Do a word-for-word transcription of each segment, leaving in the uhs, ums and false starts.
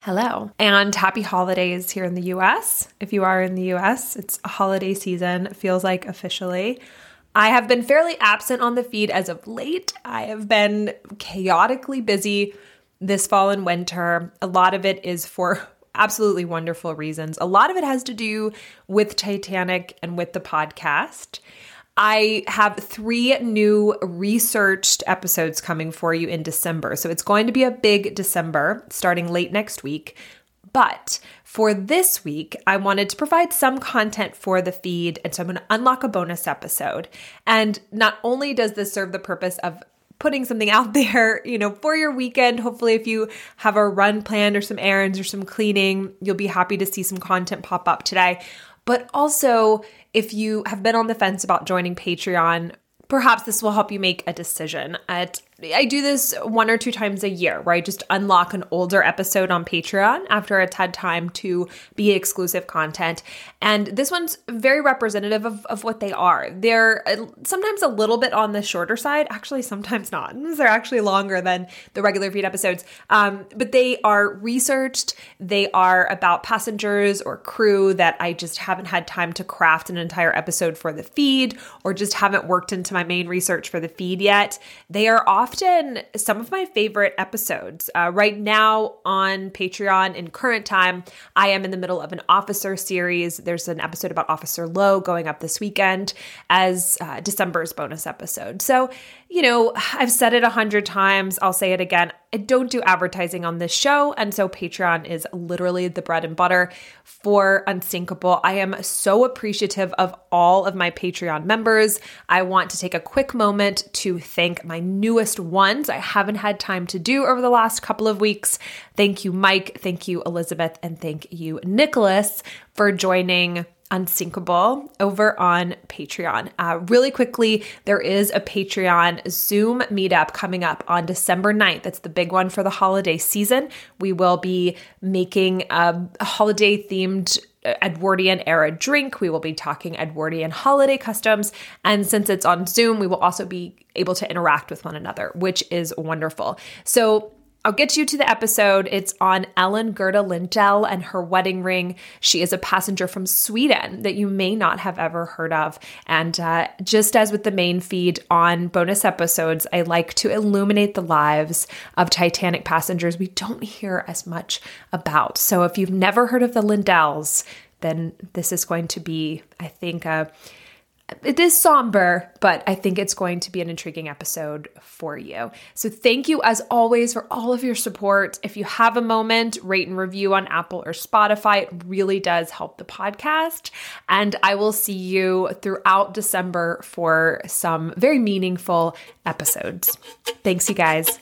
Hello, and happy holidays here in the U S. If you are in the U S, it's holiday season, it feels like officially. I have been fairly absent on the feed as of late. I have been chaotically busy this fall and winter. A lot of it is for absolutely wonderful reasons. A lot of it has to do with Titanic and with the podcast. I have three new researched episodes coming for you in December. So it's going to be a big December starting late next week. But for this week, I wanted to provide some content for the feed. And so I'm going to unlock a bonus episode. And not only does this serve the purpose of putting something out there, you know, for your weekend. Hopefully if you have a run planned or some errands or some cleaning, you'll be happy to see some content pop up today. But also, if you have been on the fence about joining Patreon, perhaps this will help you make a decision. At, I do this one or two times a year where I just unlock an older episode on Patreon after it's had time to be exclusive content. And this one's very representative of, of what they are. They're sometimes a little bit on the shorter side. Actually, sometimes not. They're actually longer than the regular feed episodes. Um, but they are researched. They are about passengers or crew that I just haven't had time to craft an entire episode for the feed or just haven't worked into my main research for the feed yet. They are often some of my favorite episodes. Uh, right now on Patreon in current time, I am in the middle of an officer series. There's an episode about Officer Lowe going up this weekend as uh, December's bonus episode. So, you know, I've said it a hundred times. I'll say it again. I don't do advertising on this show. And so Patreon is literally the bread and butter for Unsinkable. I am so appreciative of all of my Patreon members. I want to take a quick moment to thank my newest ones I haven't had time to do over the last couple of weeks. Thank you, Mike. Thank you, Elizabeth. And thank you, Nicholas, for joining Unsinkable over on Patreon. Uh, really quickly, there is a Patreon Zoom meetup coming up on December ninth. That's the big one for the holiday season. We will be making a, a holiday-themed Edwardian era drink. We will be talking Edwardian holiday customs. And since it's on Zoom, we will also be able to interact with one another, which is wonderful. So I'll get you to the episode. It's on Ellen Gerda Lindell and her wedding ring. She is a passenger from Sweden that you may not have ever heard of. And uh, just as with the main feed on bonus episodes, I like to illuminate the lives of Titanic passengers we don't hear as much about. So if you've never heard of the Lindells, then this is going to be, I think, a It is somber, but I think it's going to be an intriguing episode for you. So thank you, as always, for all of your support. If you have a moment, rate and review on Apple or Spotify. It really does help the podcast. And I will see you throughout December for some very meaningful episodes. Thanks, you guys.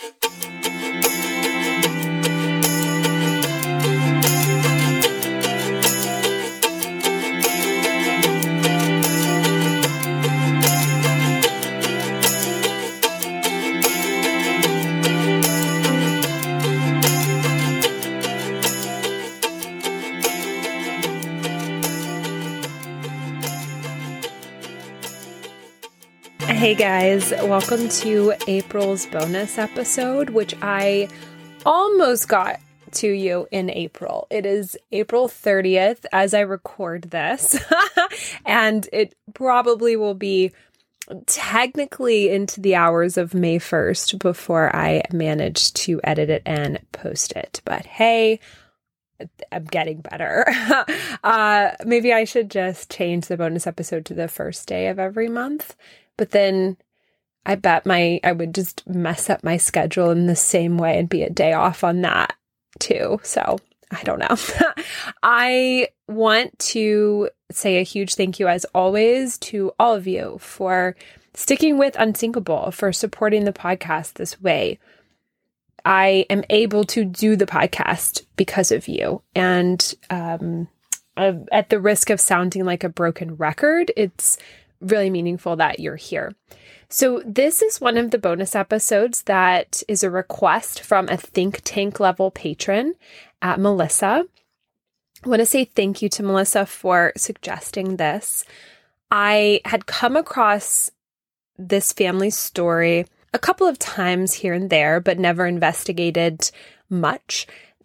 Hey guys, welcome to April's bonus episode, which I almost got to you in April. It is April thirtieth as I record this, and it probably will be technically into the hours of May first before I manage to edit it and post it. But hey, I'm getting better. uh, maybe I should just change the bonus episode to the first day of every month. But then I bet my I would just mess up my schedule in the same way and be a day off on that too. So I don't know. I want to say a huge thank you, as always, to all of you for sticking with Unsinkable, for supporting the podcast this way. I am able to do the podcast because of you. And um, at the risk of sounding like a broken record, it's really meaningful that you're here. So this is one of the bonus episodes that is a request from a think tank level patron at Melissa. I want to say thank you to Melissa for suggesting this. I had come across this family story a couple of times here and there, but never investigated much.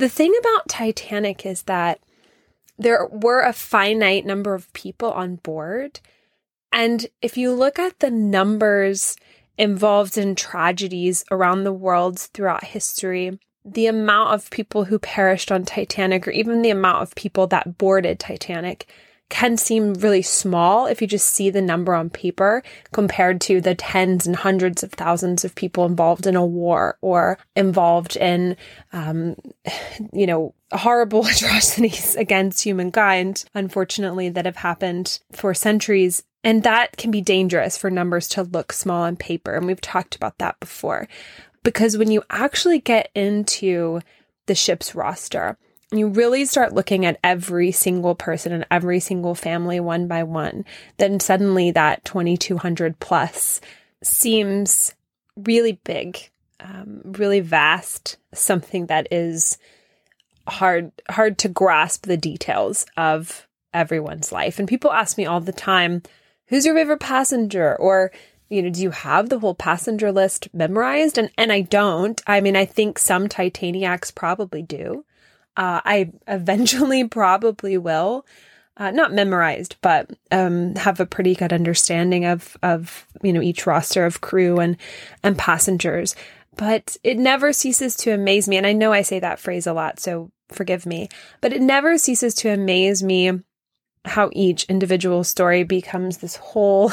the thing about Titanic is that there were a finite number of people on board. And if you look at the numbers involved in tragedies around the world throughout history, the amount of people who perished on Titanic, or even the amount of people that boarded Titanic, can seem really small if you just see the number on paper compared to the tens and hundreds of thousands of people involved in a war or involved in, um, you know, horrible atrocities against humankind, unfortunately, that have happened for centuries. And that can be dangerous for numbers to look small on paper. And we've talked about that before. Because when you actually get into the ship's roster, you really start looking at every single person and every single family one by one, then suddenly that twenty-two hundred plus seems really big, um, really vast, something that is hard, hard to grasp the details of everyone's life. And people ask me all the time, who's your favorite passenger? Or, you know, do you have the whole passenger list memorized? And, and I don't. I mean, I think some Titaniacs probably do. Uh, I eventually probably will, uh, not memorized, but um, have a pretty good understanding of, of you know, each roster of crew and, and passengers. But it never ceases to amaze me. And I know I say that phrase a lot, so forgive me. But it never ceases to amaze me how each individual story becomes this whole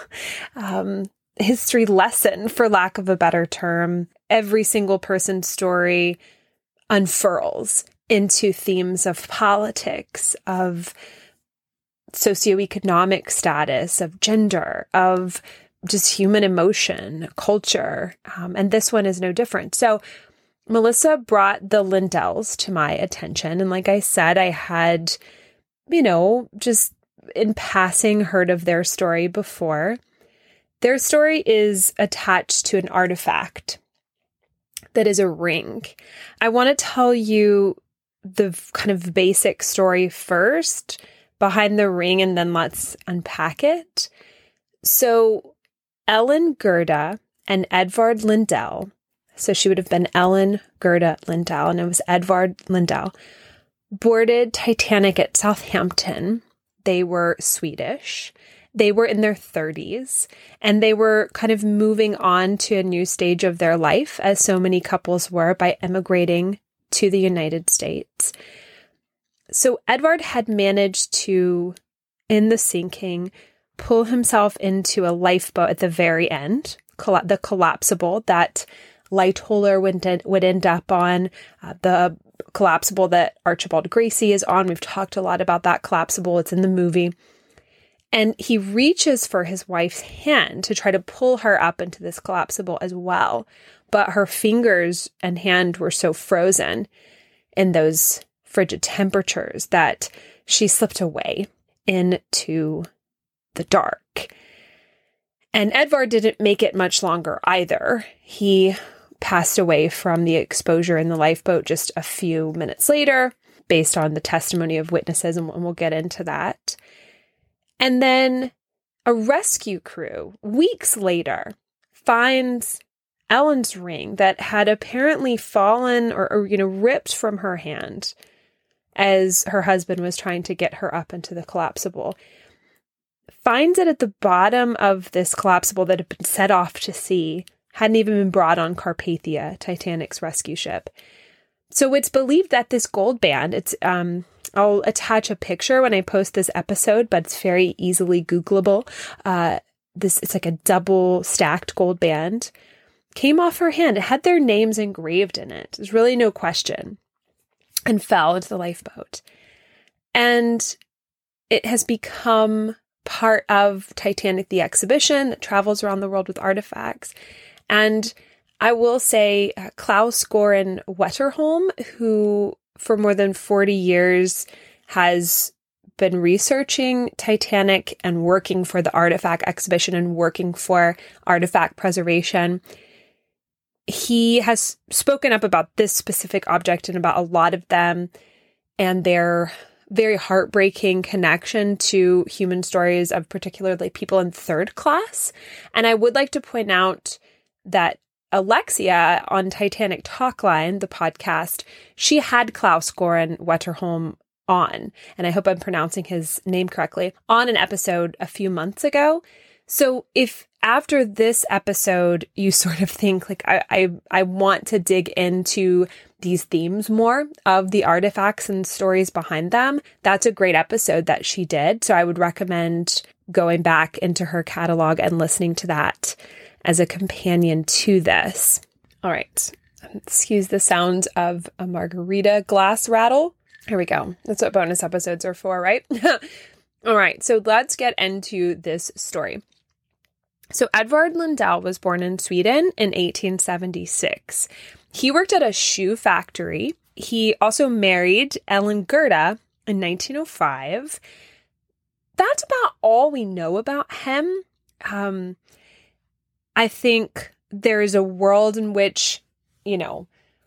um, history lesson, for lack of a better term. Every single person's story unfurls into themes of politics, of socioeconomic status, of gender, of just human emotion, culture. Um, and this one is no different. So Melissa brought the Lindells to my attention. And like I said, I had, you know, just in passing heard of their story before. Their story is attached to an artifact that is a ring. I want to tell you the kind of basic story first behind the ring, and then let's unpack it. So Ellen Gerda and Edvard Lindell, so she would have been Ellen Gerda Lindell, and it was Edvard Lindell, boarded Titanic at Southampton. They were Swedish. They were in their thirties, and they were kind of moving on to a new stage of their life, as so many couples were, by emigrating to the United States. So Edvard had managed to, in the sinking, pull himself into a lifeboat at the very end, coll- the collapsible that Lightoller would, en- would end up on, uh, the collapsible that Archibald Gracie is on. We've talked a lot about that collapsible. It's in the movie. And he reaches for his wife's hand to try to pull her up into this collapsible as well. But her fingers and hand were so frozen in those frigid temperatures that she slipped away into the dark. And Edvard didn't make it much longer either. He passed away from the exposure in the lifeboat just a few minutes later, based on the testimony of witnesses, and we'll get into that. And then a rescue crew, weeks later, finds Ellen's ring that had apparently fallen or, or, you know, ripped from her hand as her husband was trying to get her up into the collapsible. Finds it at the bottom of this collapsible that had been set off to sea, hadn't even been brought on Carpathia, Titanic's rescue ship. So it's believed that this gold band, it's um, I'll attach a picture when I post this episode, but it's very easily Googleable. Uh, this it's like a double stacked gold band. Came off her hand. It had their names engraved in it. There's really no question. And fell into the lifeboat. And it has become part of Titanic the exhibition that travels around the world with artifacts. And I will say uh, Klaus Goran Wetterholm, who for more than forty years has been researching Titanic and working for the artifact exhibition and working for artifact preservation, he has spoken up about this specific object and about a lot of them and their very heartbreaking connection to human stories of particularly people in third class. And I would like to point out that Alexia on Titanic Talkline, the podcast, she had Klaus Goran Wetterholm on, and I hope I'm pronouncing his name correctly, on an episode a few months ago. So if after this episode, you sort of think like, I, I, I want to dig into these themes more of the artifacts and stories behind them, that's a great episode that she did. So I would recommend going back into her catalog and listening to that as a companion to this. All right. Excuse the sound of a margarita glass rattle. Here we go. That's what bonus episodes are for, right? All right. So let's get into this story. So Edvard Lundell was born in Sweden in eighteen seventy-six. He worked at a shoe factory. He also married Ellen Gerda in nineteen oh five. That's about all we know about him. Um, I think there is a world in which, you know,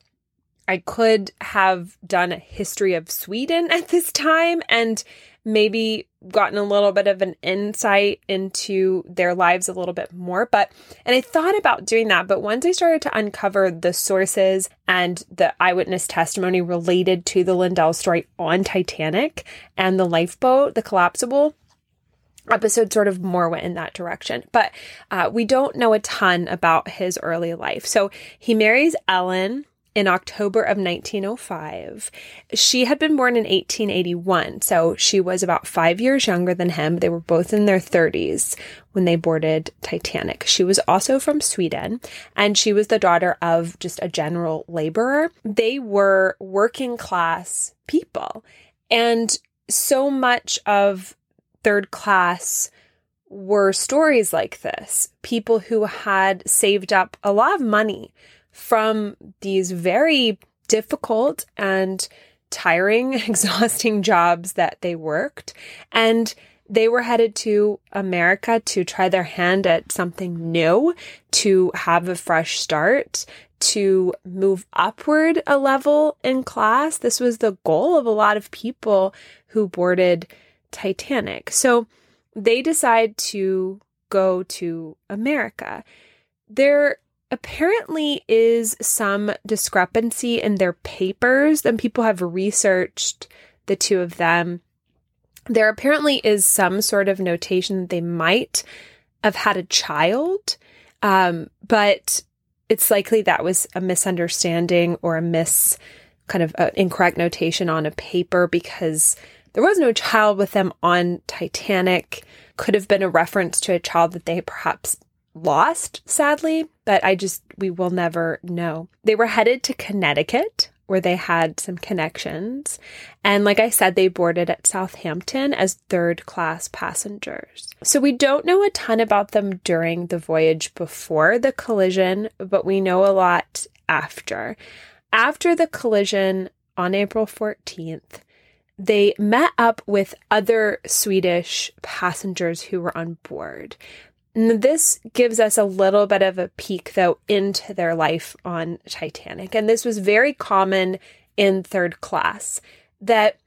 I could have done a history of Sweden at this time and maybe gotten a little bit of an insight into their lives a little bit more. But, and I thought about doing that, but once I started to uncover the sources and the eyewitness testimony related to the Lundell story on Titanic and the lifeboat, the collapsible episode, sort of more went in that direction. But uh, we don't know a ton about his early life. So he marries Ellen in October of nineteen oh five. She had been born in eighteen eighty-one, so she was about five years younger than him. They were both in their thirties when they boarded Titanic. She was also from Sweden, and she was the daughter of just a general laborer. They were working class people, and so much of third class were stories like this. People who had saved up a lot of money from these very difficult and tiring, exhausting jobs that they worked. And they were headed to America to try their hand at something new, to have a fresh start, to move upward a level in class. This was the goal of a lot of people who boarded Titanic. So they decide to go to America. There apparently is some discrepancy in their papers, and people have researched the two of them. There apparently is some sort of notation that they might have had a child, um, but it's likely that was a misunderstanding or a mis kind of uh, incorrect notation on a paper, because there was no child with them on Titanic. Could have been a reference to a child that they perhaps lost, sadly, but I just, we will never know. They were headed to Connecticut, where they had some connections. And like I said, they boarded at Southampton as third class passengers. So we don't know a ton about them during the voyage before the collision, but we know a lot after. After the collision on April fourteenth, they met up with other Swedish passengers who were on board. And this gives us a little bit of a peek, though, into their life on Titanic. And this was very common in third class, that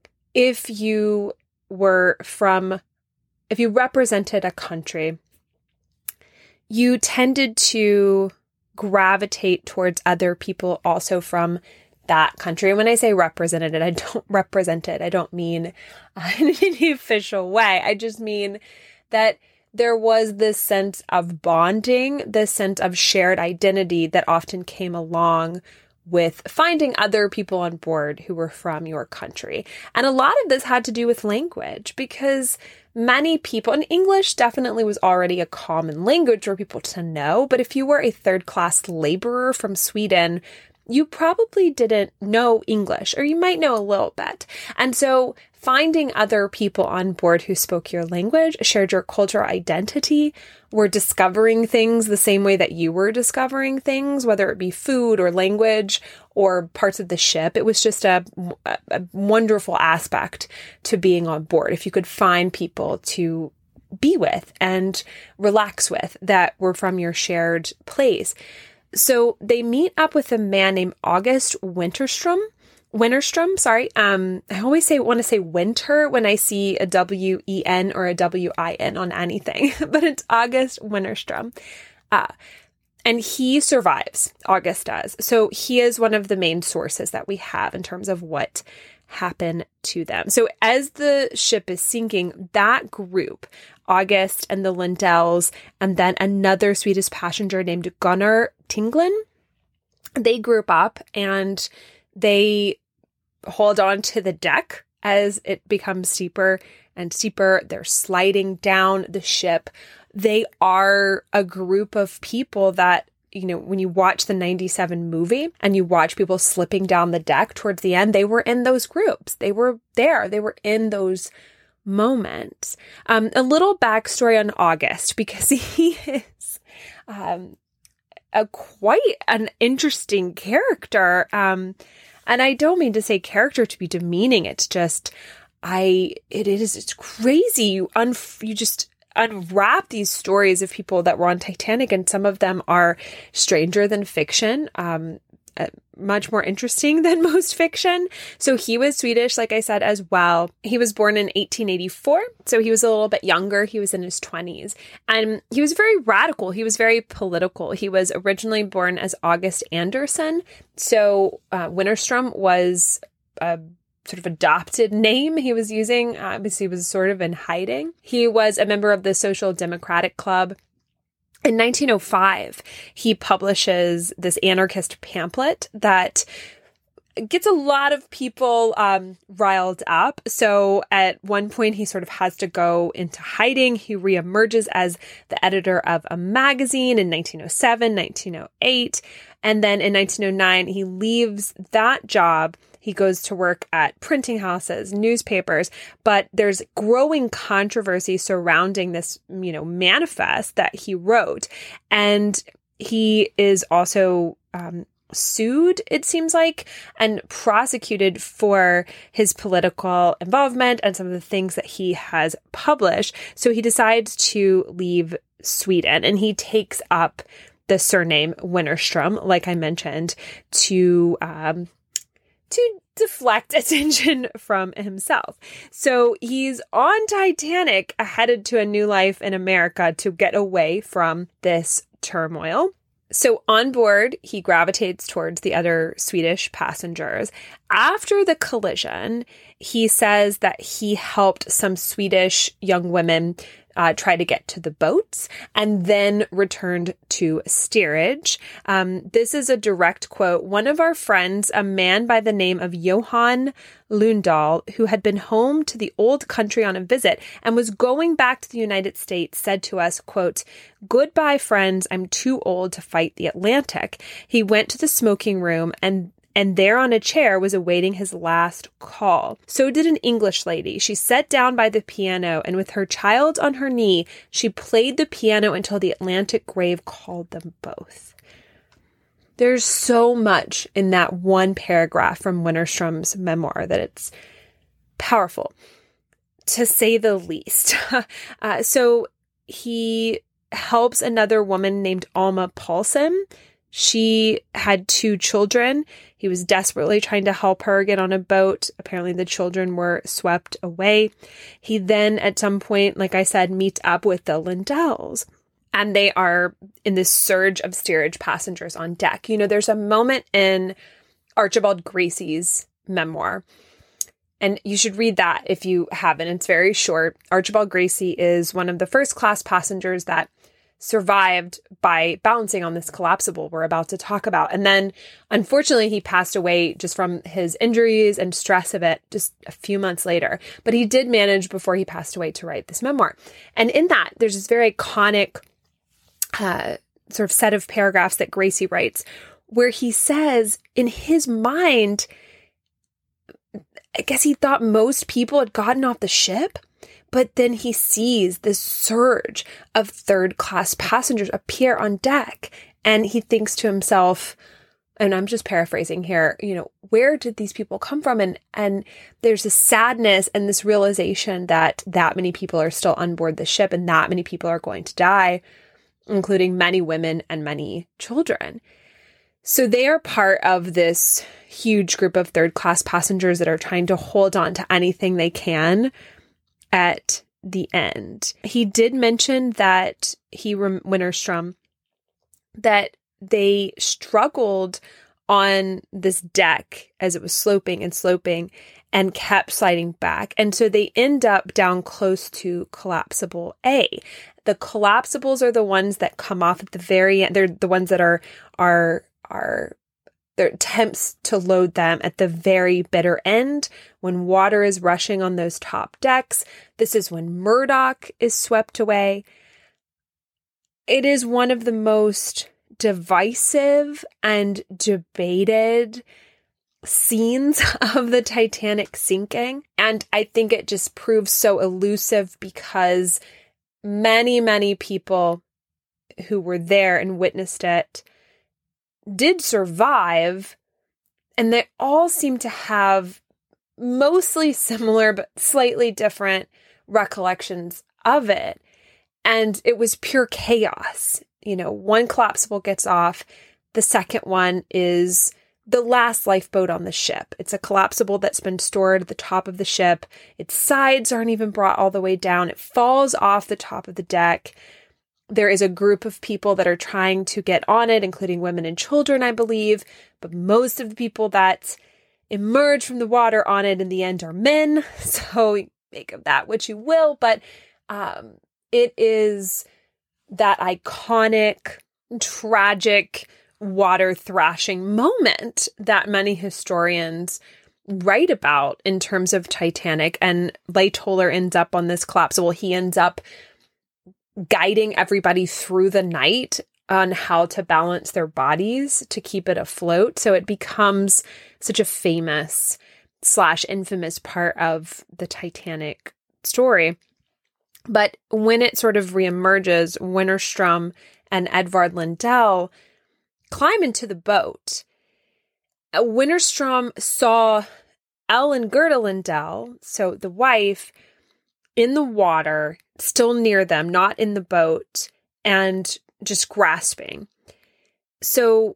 if you were from, if you represented a country, you tended to gravitate towards other people also from that country. And when I say represented, I don't represent it. I don't mean uh, in any official way. I just mean that there was this sense of bonding, this sense of shared identity that often came along with finding other people on board who were from your country. And a lot of this had to do with language, because many people, and English definitely was already a common language for people to know, but if you were a third-class laborer from Sweden, you probably didn't know English, or you might know a little bit. And so finding other people on board who spoke your language, shared your cultural identity, were discovering things the same way that you were discovering things, whether it be food or language or parts of the ship. It was just a, a wonderful aspect to being on board. If you could find people to be with and relax with that were from your shared place. So they meet up with a man named August Winterstrom. Winterstrom, sorry. Um, I always say want to say winter when I see a W E N or a W I N on anything, but it's August Winterstrom. Uh, And he survives, August does. So he is one of the main sources that we have in terms of what happened to them. So as the ship is sinking, that group, August and the Lindells, and then another Swedish passenger named Gunnar Tinglin, they group up and they hold on to the deck as it becomes steeper and steeper. They're sliding down the ship. They are a group of people that, you know, when you watch the ninety-seven movie and you watch people slipping down the deck towards the end, they were in those groups. They were there. They were in those moments. Um, a little backstory on August, because he is um, a quite an interesting character. Um, and I don't mean to say character to be demeaning. It's just, I, it is, it's crazy. You, un, you just unwrap these stories of people that were on Titanic, and some of them are stranger than fiction, um, uh, much more interesting than most fiction. So he was Swedish, like I said, as well. He was born in eighteen eighty-four, so he was a little bit younger. He was in his twenties, and he was very radical. He was very political. He was originally born as August Anderson, so uh, Winterstrom was a sort of adopted name he was using. Obviously, he was sort of in hiding. He was a member of the Social Democratic Club. In nineteen oh five, he publishes this anarchist pamphlet that gets a lot of people um, riled up. So at one point, he sort of has to go into hiding. He reemerges as the editor of a magazine in nineteen oh seven, nineteen oh eight. And then in nineteen oh nine, he leaves that job. He goes to work at printing houses, newspapers, but there's growing controversy surrounding this, you know, manifest that he wrote. And he is also um, sued, it seems like, and prosecuted for his political involvement and some of the things that he has published. So he decides to leave Sweden, and he takes up the surname Winterstrom, like I mentioned, to um, to deflect attention from himself. So he's on Titanic, headed to a new life in America to get away from this turmoil. So on board, he gravitates towards the other Swedish passengers. After the collision, he says that he helped some Swedish young women Uh, try to get to the boats, and then returned to steerage. Um, this is a direct quote. One of our friends, a man by the name of Johan Lundahl, who had been home to the old country on a visit and was going back to the United States, said to us, quote, "Goodbye, friends. I'm too old to fight the Atlantic." He went to the smoking room, and And there on a chair was awaiting his last call. So did an English lady. She sat down by the piano, and with her child on her knee, she played the piano until the Atlantic grave called them both. There's so much in that one paragraph from Winterstrom's memoir that it's powerful, to say the least. uh, so he helps another woman named Alma Paulson. She had two children. He was desperately trying to help her get on a boat. Apparently the children were swept away. He then, at some point, like I said, meets up with the Lindells. And they are in this surge of steerage passengers on deck. You know, there's a moment in Archibald Gracy's memoir, and you should read that if you haven't. It's very short. Archibald Gracy is one of the first class passengers that survived by balancing on this collapsible we're about to talk about. And then, unfortunately, he passed away just from his injuries and stress of it just a few months later. But he did manage, before he passed away, to write this memoir. And in that, there's this very iconic uh, sort of set of paragraphs that Gracy writes, where he says, in his mind, I guess he thought most people had gotten off the ship. But then he sees this surge of third-class passengers appear on deck, and he thinks to himself, and I'm just paraphrasing here, you know, where did these people come from? And and there's this sadness and this realization that that many people are still on board the ship, and that many people are going to die, including many women and many children. So they are part of this huge group of third-class passengers that are trying to hold on to anything they can at the end. He did mention that he, Winterstrom, that they struggled on this deck as it was sloping and sloping and kept sliding back. And so they end up down close to collapsible A. The collapsibles are the ones that come off at the very end. They're the ones that are, are, are, their attempts to load them at the very bitter end when water is rushing on those top decks. This is when Murdoch is swept away. It is one of the most divisive and debated scenes of the Titanic sinking. And I think it just proves so elusive because many, many people who were there and witnessed it did survive, and they all seem to have mostly similar but slightly different recollections of it. And it was pure chaos. You know, one collapsible gets off. The second one is the last lifeboat on the ship. It's a collapsible that's been stored at the top of the ship. Its sides aren't even brought all the way down. It falls off the top of the deck. There is a group of people that are trying to get on it, including women and children, I believe. But most of the people that emerge from the water on it in the end are men. So make of that what you will. But um, it is that iconic, tragic water thrashing moment that many historians write about in terms of Titanic. And Leigh Toller ends up on this collapsible. He ends up guiding everybody through the night on how to balance their bodies to keep it afloat. So it becomes such a famous slash infamous part of the Titanic story. But when it sort of reemerges, Wennerstrom and Edvard Lindell climb into the boat. Wennerstrom saw Ellen Gerda Lindell, so the wife, in the water, still near them, not in the boat, and just grasping. So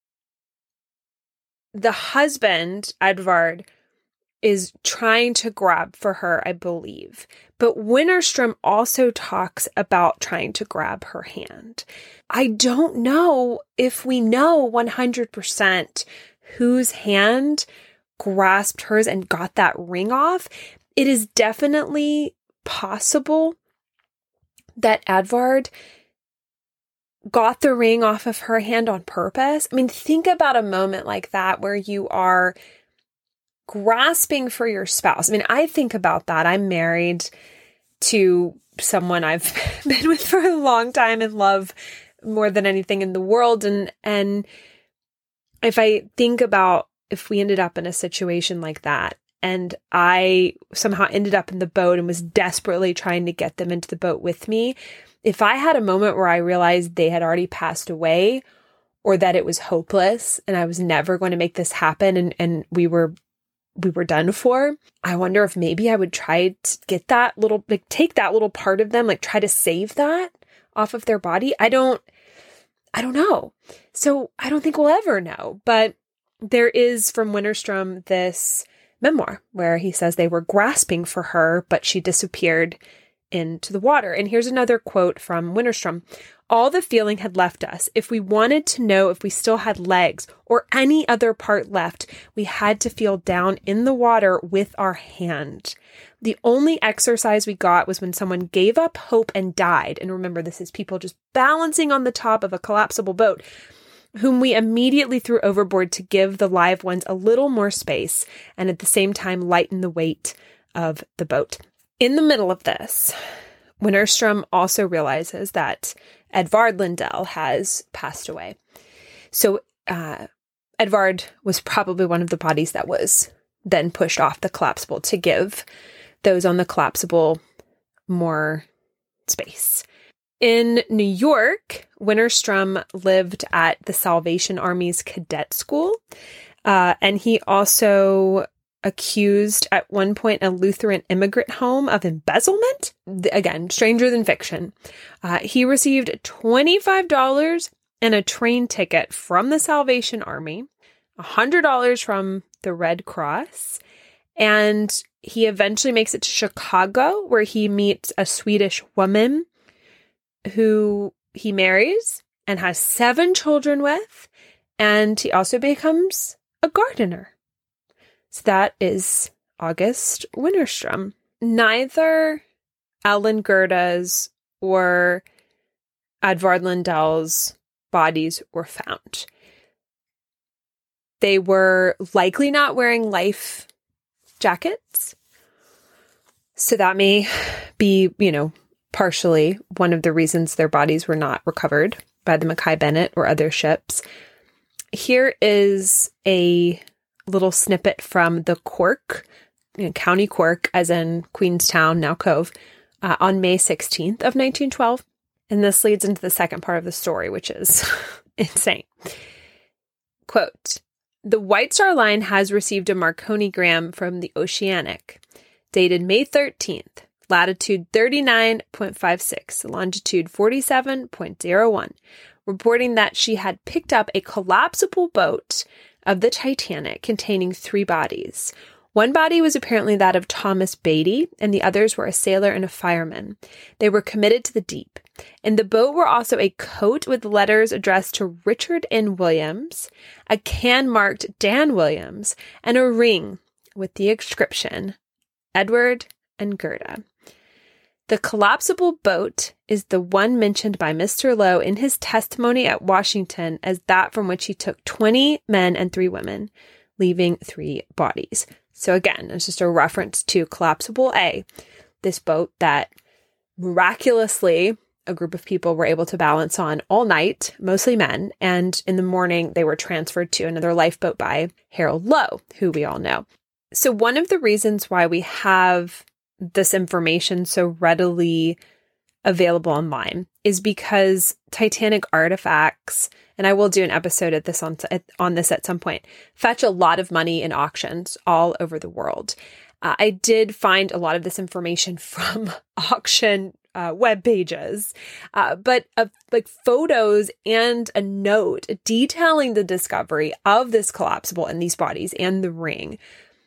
the husband, Edvard, is trying to grab for her, I believe. But Wennerstrom also talks about trying to grab her hand. I don't know if we know one hundred percent whose hand grasped hers and got that ring off. It is definitely possible that Edvard got the ring off of her hand on purpose. I mean, think about a moment like that where you are grasping for your spouse. I mean, I think about that. I'm married to someone I've been with for a long time and love more than anything in the world. And, and if I think about if we ended up in a situation like that, and I somehow ended up in the boat and was desperately trying to get them into the boat with me, if I had a moment where I realized they had already passed away or that it was hopeless and I was never going to make this happen and, and we were we were done for, I wonder if maybe I would try to get that little, like take that little part of them, like try to save that off of their body. I don't, I don't know. So I don't think we'll ever know. But there is from Wennerstrom this memoir where he says they were grasping for her, but she disappeared into the water. And here's another quote from Wennerstrom. All the feeling had left us. If we wanted to know if we still had legs or any other part left, we had to feel down in the water with our hand. The only exercise we got was when someone gave up hope and died. And remember, this is people just balancing on the top of a collapsible boat, whom we immediately threw overboard to give the live ones a little more space and at the same time lighten the weight of the boat. In the middle of this, Wennerstrom also realizes that Edvard Lindell has passed away. So uh, Edvard was probably one of the bodies that was then pushed off the collapsible to give those on the collapsible more space. In New York, Wennerstrom lived at the Salvation Army's cadet school, uh, and he also accused at one point a Lutheran immigrant home of embezzlement. Again, stranger than fiction. Uh, he received twenty-five dollars and a train ticket from the Salvation Army, one hundred dollars from the Red Cross, and he eventually makes it to Chicago, where he meets a Swedish woman who he marries, and has seven children with, and he also becomes a gardener. So that is August Wennerstrom. Neither Ellen Gerda's or Edvard Lindell's bodies were found. They were likely not wearing life jackets. So that may be, you know, partially one of the reasons their bodies were not recovered by the Mackay Bennett or other ships. Here is a little snippet from the Cork, you know, County Cork, as in Queenstown, now Cove, uh, on May sixteenth of nineteen twelve. And this leads into the second part of the story, which is insane. Quote, "The White Star Line has received a Marconigram from the Oceanic, dated May thirteenth, latitude thirty-nine point five six, longitude forty-seven point zero one, reporting that she had picked up a collapsible boat of the Titanic containing three bodies. One body was apparently that of Thomas Beatty, and the others were a sailor and a fireman. They were committed to the deep. In the boat were also a coat with letters addressed to Richard N. Williams, a can marked Dan Williams, and a ring with the inscription, Edward and Gerda. The collapsible boat is the one mentioned by Mister Lowe in his testimony at Washington as that from which he took twenty men and three women, leaving three bodies." So again, it's just a reference to Collapsible A, this boat that miraculously a group of people were able to balance on all night, mostly men, and in the morning they were transferred to another lifeboat by Harold Lowe, who we all know. So one of the reasons why we have this information so readily available online is because Titanic artifacts, and I will do an episode at this on, on this at some point, fetch a lot of money in auctions all over the world. Uh, I did find a lot of this information from auction uh, web pages, uh, but uh, like photos and a note detailing the discovery of this collapsible and these bodies and the ring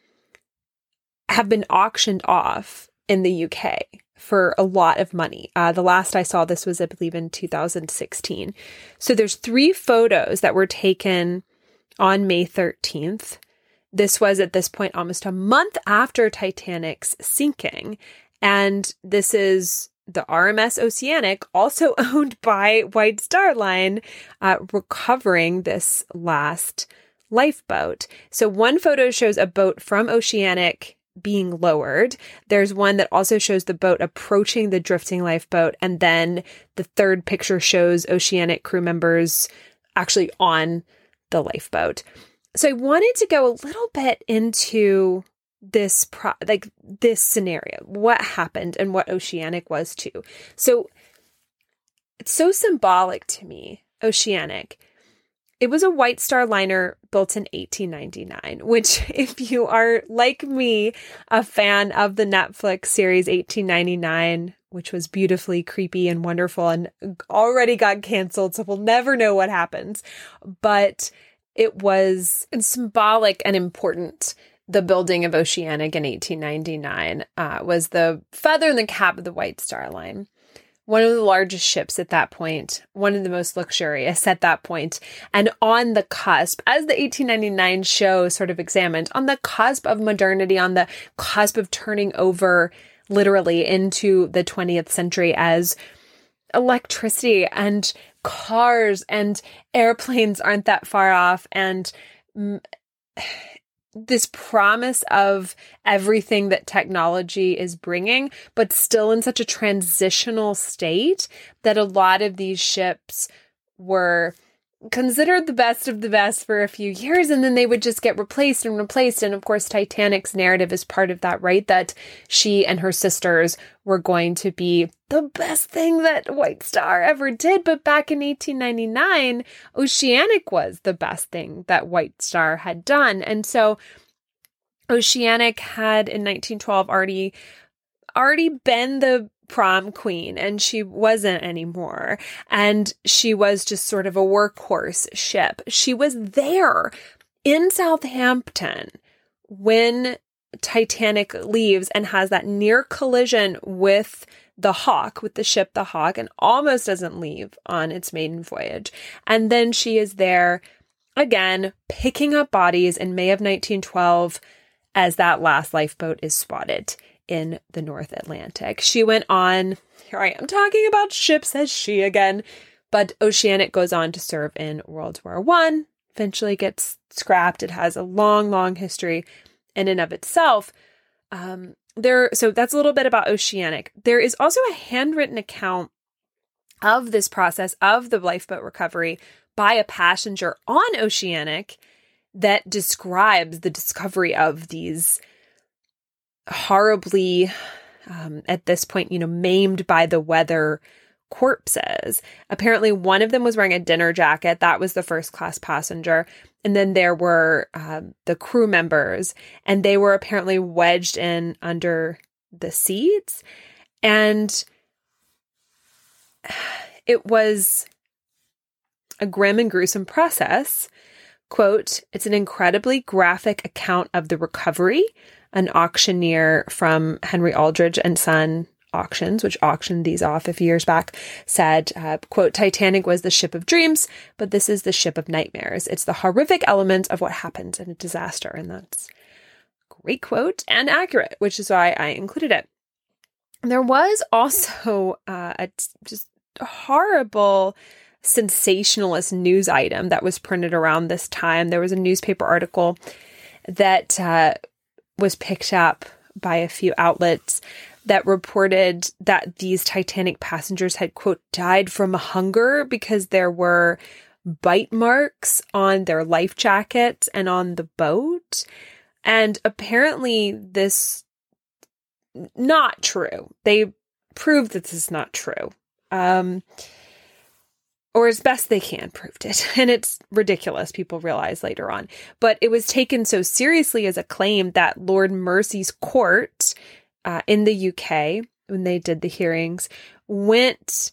have been auctioned off in the U K for a lot of money. Uh, the last I saw this was, I believe, in two thousand sixteen. So there's three photos that were taken on May thirteenth. This was at this point almost a month after Titanic's sinking. And this is the R M S Oceanic, also owned by White Star Line, uh, recovering this last lifeboat. So one photo shows a boat from Oceanic being lowered. There's one that also shows the boat approaching the drifting lifeboat. And then the third picture shows Oceanic crew members actually on the lifeboat. So I wanted to go a little bit into this, pro- like this scenario, what happened and what Oceanic was too. So it's so symbolic to me, Oceanic. It was a White Star liner built in eighteen ninety-nine, which if you are, like me, a fan of the Netflix series eighteen ninety-nine, which was beautifully creepy and wonderful and already got canceled, so we'll never know what happens. But it was symbolic and important. The building of Oceanic in eighteen ninety-nine uh, was the feather in the cap of the White Star Line. One of the largest ships at that point, one of the most luxurious at that point, and on the cusp, as the eighteen ninety-nine show sort of examined, on the cusp of modernity, on the cusp of turning over literally into the twentieth century as electricity and cars and airplanes aren't that far off, and mm, this promise of everything that technology is bringing, but still in such a transitional state that a lot of these ships were considered the best of the best for a few years, and then they would just get replaced and replaced. And of course, Titanic's narrative is part of that, right? That she and her sisters were going to be the best thing that White Star ever did. But back in eighteen ninety-nine, Oceanic was the best thing that White Star had done. And so Oceanic had in nineteen twelve already, already been the prom queen, and she wasn't anymore. And she was just sort of a workhorse ship. She was there in Southampton when Titanic leaves and has that near collision with the Hawk, with the ship the Hawk, and almost doesn't leave on its maiden voyage. And then she is there again, picking up bodies in May of nineteen twelve as that last lifeboat is spotted in the North Atlantic. She went on, here I am talking about ships as she again, but Oceanic goes on to serve in World War One, eventually gets scrapped. It has a long, long history in and of itself. Um, there, so that's a little bit about Oceanic. There is also a handwritten account of this process of the lifeboat recovery by a passenger on Oceanic that describes the discovery of these horribly, um, at this point, you know, maimed by the weather corpses. Apparently, one of them was wearing a dinner jacket. That was the first class passenger. And then there were um, the crew members, and they were apparently wedged in under the seats. And it was a grim and gruesome process. Quote, "It's an incredibly graphic account of the recovery," an auctioneer from Henry Aldridge and Son Auctions, which auctioned these off a few years back, said, uh, quote, "Titanic was the ship of dreams, but this is the ship of nightmares. It's the horrific element of what happened in a disaster." And that's a great quote and accurate, which is why I included it. There was also uh, a t- just horrible sensationalist news item that was printed around this time. There was a newspaper article that uh, was picked up by a few outlets that reported that these Titanic passengers had, quote, died from hunger because there were bite marks on their life jackets and on the boat. And apparently this not true. They proved that this is not true. Um, or as best they can proved it. And it's ridiculous, people realize later on. But it was taken so seriously as a claim that Lord Mersey's court uh, in the U K, when they did the hearings, went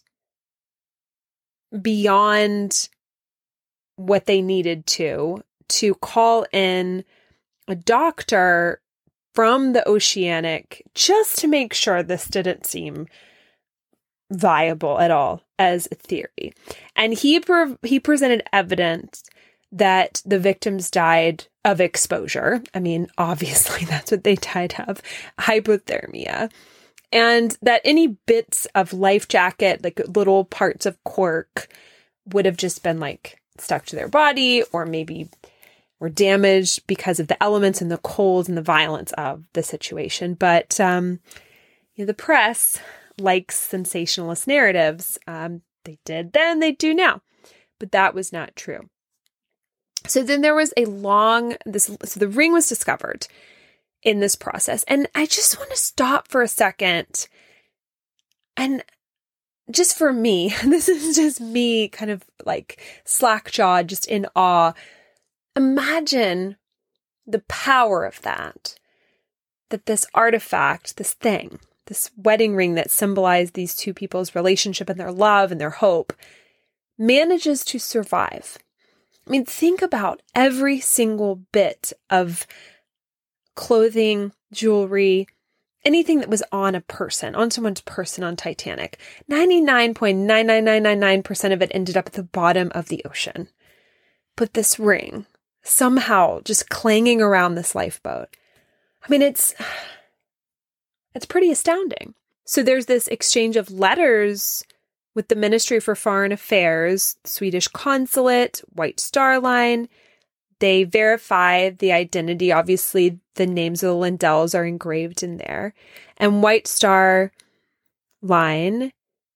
beyond what they needed to, to call in a doctor from the Oceanic just to make sure this didn't seem viable at all as a theory. And he pre- he presented evidence that the victims died of exposure. I mean, obviously that's what they died of, hypothermia. And that any bits of life jacket, like little parts of cork, would have just been like stuck to their body, or maybe were damaged because of the elements and the cold and the violence of the situation. But um, you know, the press likes sensationalist narratives. Um, they did then, they do now. But that was not true. So then there was a long, this, so the ring was discovered in this process. And I just want to stop for a second. And just for me, this is just me kind of like slack-jawed, just in awe. Imagine the power of that, that this artifact, this thing, this wedding ring that symbolized these two people's relationship and their love and their hope, manages to survive. I mean, think about every single bit of clothing, jewelry, anything that was on a person, on someone's person on Titanic. ninety-nine point nine nine nine nine nine percent of it ended up at the bottom of the ocean. But this ring, somehow just clanging around this lifeboat. I mean, it's it's pretty astounding. So there's this exchange of letters with the Ministry for Foreign Affairs, Swedish Consulate, White Star Line. They verify the identity. Obviously, the names of the Lindells are engraved in there. And White Star Line,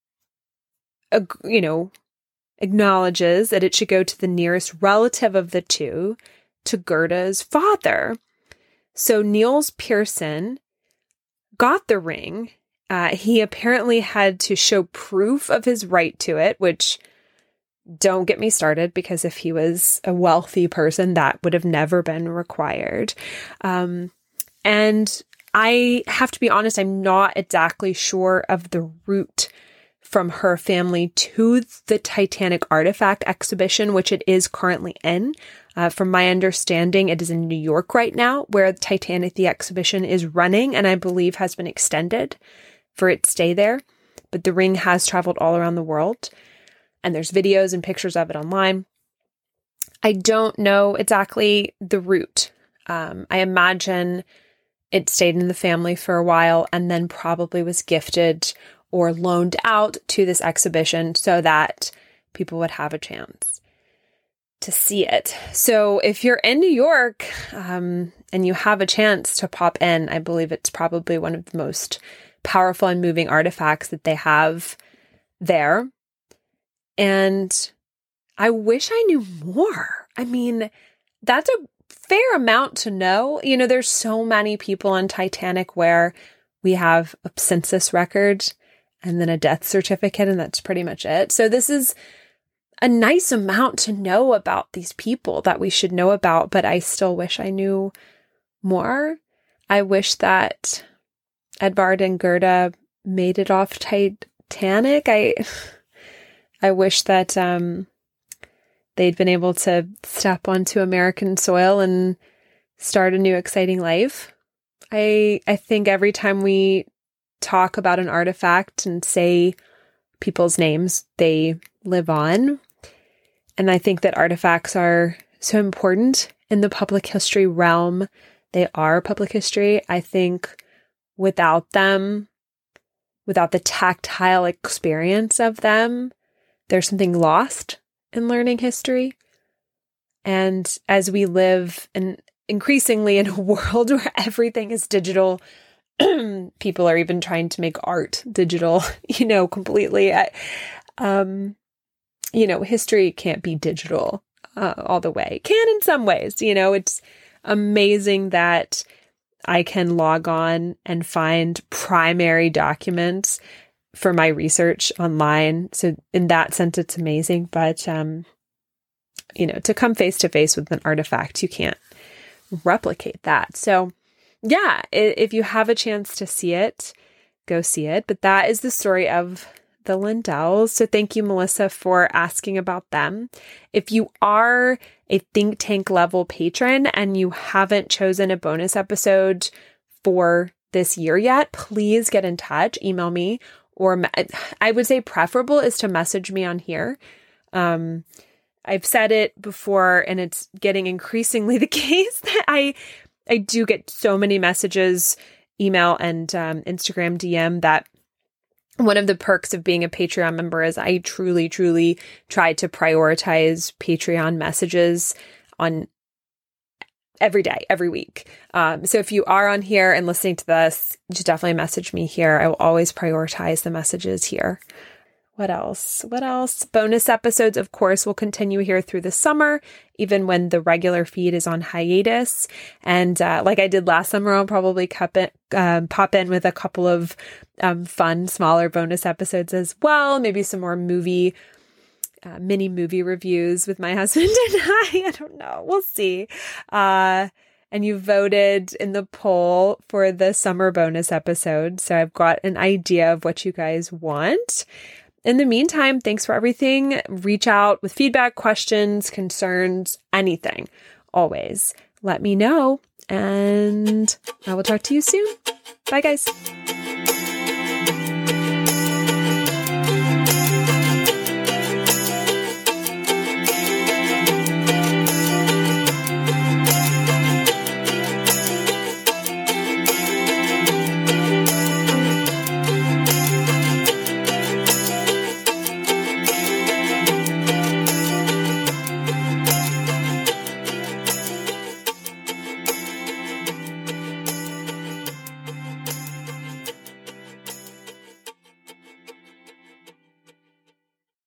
you know, acknowledges that it should go to the nearest relative of the two, to Gerda's father. So Niels Pearson got the ring. Uh, he apparently had to show proof of his right to it, which, don't get me started, because if he was a wealthy person, that would have never been required. Um, and I have to be honest, I'm not exactly sure of the route from her family to the Titanic artifact exhibition, which it is currently in. Uh, from my understanding, it is in New York right now, where Titanic, the exhibition, is running, and I believe has been extended for its stay there. but the ring has traveled all around the world, and there's videos and pictures of it online. I don't know exactly the route. Um, I imagine it stayed in the family for a while and then probably was gifted or loaned out to this exhibition so that people would have a chance to see it. So if you're in New York um, and you have a chance to pop in, I believe it's probably one of the most powerful and moving artifacts that they have there. And I wish I knew more. I mean, that's a fair amount to know. You know, there's so many people on Titanic where we have a census record and then a death certificate, and that's pretty much it. So this is a nice amount to know about these people that we should know about, but I still wish I knew more. I wish that Edvard and Gerda made it off Titanic. I I wish that um, they'd been able to step onto American soil and start a new exciting life. I I think every time we talk about an artifact and say people's names, they live on. And I think that artifacts are so important in the public history realm. They are public history. I think without them, without the tactile experience of them, there's something lost in learning history. And as we live in increasingly in a world where everything is digital, people are even trying to make art digital, you know, completely. Um, you know, history can't be digital uh, all the way. Can in some ways, you know, it's amazing that I can log on and find primary documents for my research online. So in that sense, it's amazing. But, um, you know, to come face to face with an artifact, you can't replicate that. So yeah, if you have a chance to see it, go see it. But that is the story of the Lindells. So thank you, Melissa, for asking about them. If you are a Think Tank level patron and you haven't chosen a bonus episode for this year yet, please get in touch, email me, or me- I would say preferable is to message me on here. Um, I've said it before, and it's getting increasingly the case that I I do get so many messages, email and um, Instagram D M, that one of the perks of being a Patreon member is I truly, truly try to prioritize Patreon messages on every day, every week. Um, so if you are on here and listening to this, just definitely message me here. I will always prioritize the messages here. What else? What else? Bonus episodes, of course, will continue here through the summer, even when the regular feed is on hiatus. And uh, like I did last summer, I'll probably cup it, um, pop in with a couple of um, fun, smaller bonus episodes as well. Maybe some more movie, uh, mini movie reviews with my husband and I. I don't know. We'll see. Uh, and you voted in the poll for the summer bonus episode. So I've got an idea of what you guys want. In the meantime, thanks for everything. Reach out with feedback, questions, concerns, anything. Always let me know, and I will talk to you soon. Bye, guys.